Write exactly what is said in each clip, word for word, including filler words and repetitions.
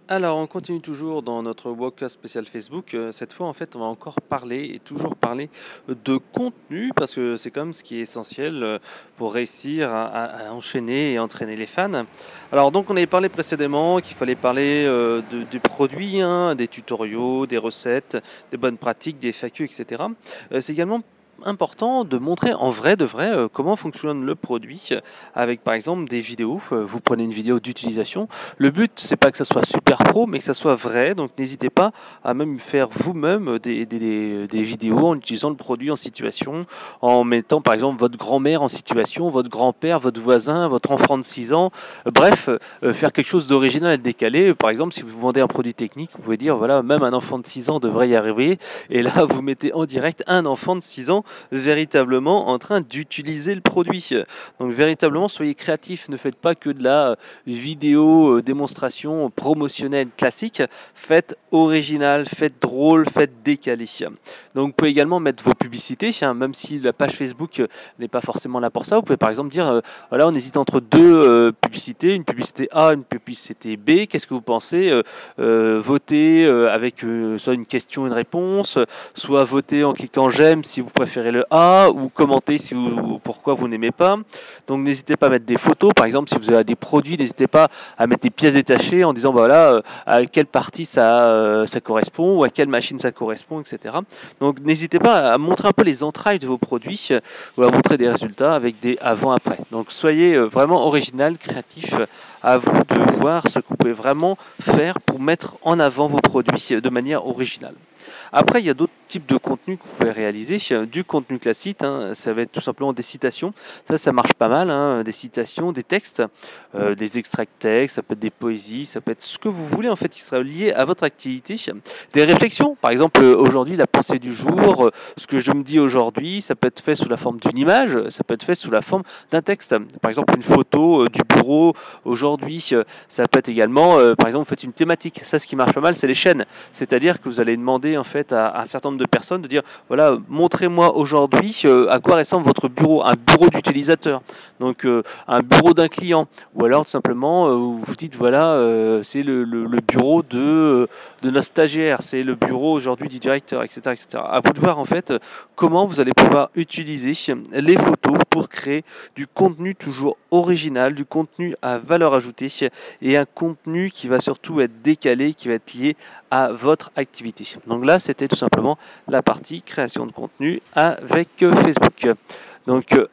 Alors, on continue toujours dans notre Wokast spécial Facebook. Euh, Cette fois, en fait, on va encore parler et toujours parler de contenu parce que c'est quand même ce qui est essentiel euh, pour réussir à, à- à enchaîner et entraîner les fans. Alors, donc, on avait parlé précédemment qu'il fallait parler euh, de- des produits, hein, des tutoriaux, des recettes, des bonnes pratiques, des F A Q, et cetera. Euh, c'est également important de montrer en vrai de vrai euh, comment fonctionne le produit avec par exemple des vidéos. Euh, Vous prenez une vidéo d'utilisation, le but, c'est pas que ça soit super pro, mais que ça soit vrai. Donc, n'hésitez pas à même faire vous-même des, des- des- des vidéos en utilisant le produit en situation, en mettant par exemple votre grand-mère en situation, votre grand-père, votre voisin, votre enfant de six ans. Euh, Bref, euh, faire quelque chose d'original et de décalé. Par exemple, si vous vendez un produit technique, vous pouvez dire voilà, même un enfant de six ans devrait y arriver. Et là, vous mettez en direct un enfant de six ans véritablement en train d'utiliser le produit. Donc, véritablement, soyez créatifs. Ne faites pas que de la vidéo euh, démonstration promotionnelle classique, faites original, faites drôle, faites décalé. Donc vous pouvez également mettre vos publicités, hein, même si la page Facebook euh, n'est pas forcément là pour ça. Vous pouvez par exemple dire, euh, voilà, on hésite entre deux euh, publicités, une publicité A, une publicité B. Qu'est-ce que vous pensez euh, euh, Votez euh, avec euh, soit une question, une réponse, soit voter en cliquant j'aime si vous préférez le A, ou commenter si vous, pourquoi vous n'aimez pas. Donc n'hésitez pas à mettre des photos, par exemple si vous avez des produits, n'hésitez pas à mettre des pièces détachées en disant bah voilà euh, à quelle partie ça, euh, ça correspond ou à quelle machine ça correspond, et cetera. Donc n'hésitez pas à montrer un peu les entrailles de vos produits euh, ou à montrer des résultats avec des avant-après. Donc soyez euh, vraiment original, créatif. euh, À vous de voir ce que vous pouvez vraiment faire pour mettre en avant vos produits euh, de manière originale. Après, il y a d'autres types de contenus que vous pouvez réaliser. Du contenu classique, hein, ça va être tout simplement des citations. Ça, ça marche pas mal. Hein, des citations, des textes, euh, des extraits de texte, ça peut être des poésies, ça peut être ce que vous voulez en fait qui sera lié à votre activité. Des réflexions, par exemple, euh, aujourd'hui, la pensée du jour, euh, ce que je me dis aujourd'hui, ça peut être fait sous la forme d'une image, ça peut être fait sous la forme d'un texte. Par exemple, une photo euh, du bureau aujourd'hui, euh, ça peut être également, euh, par exemple, vous faites une thématique. Ça, ce qui marche pas mal, c'est les chaînes. C'est-à-dire que vous allez demander en fait à, à un certain nombre de personnes de dire voilà, montrez-moi aujourd'hui euh, à quoi ressemble votre bureau, un bureau d'utilisateur, donc euh, un bureau d'un client, ou alors tout simplement euh, vous dites voilà, euh, c'est le, le- le bureau de, euh, de notre stagiaire, c'est le bureau aujourd'hui du directeur, et cetera, et cetera. À vous de voir en fait euh, comment vous allez pouvoir utiliser les photos pour créer du contenu toujours original, du contenu à valeur ajoutée et un contenu qui va surtout être décalé, qui va être lié à votre activité. Donc là, c'était tout simplement la partie création de contenu avec euh, Facebook. Donc, euh,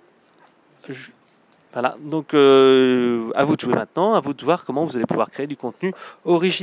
je- voilà. Donc, euh, à vous de jouer maintenant, à vous de voir comment vous allez pouvoir créer du contenu original.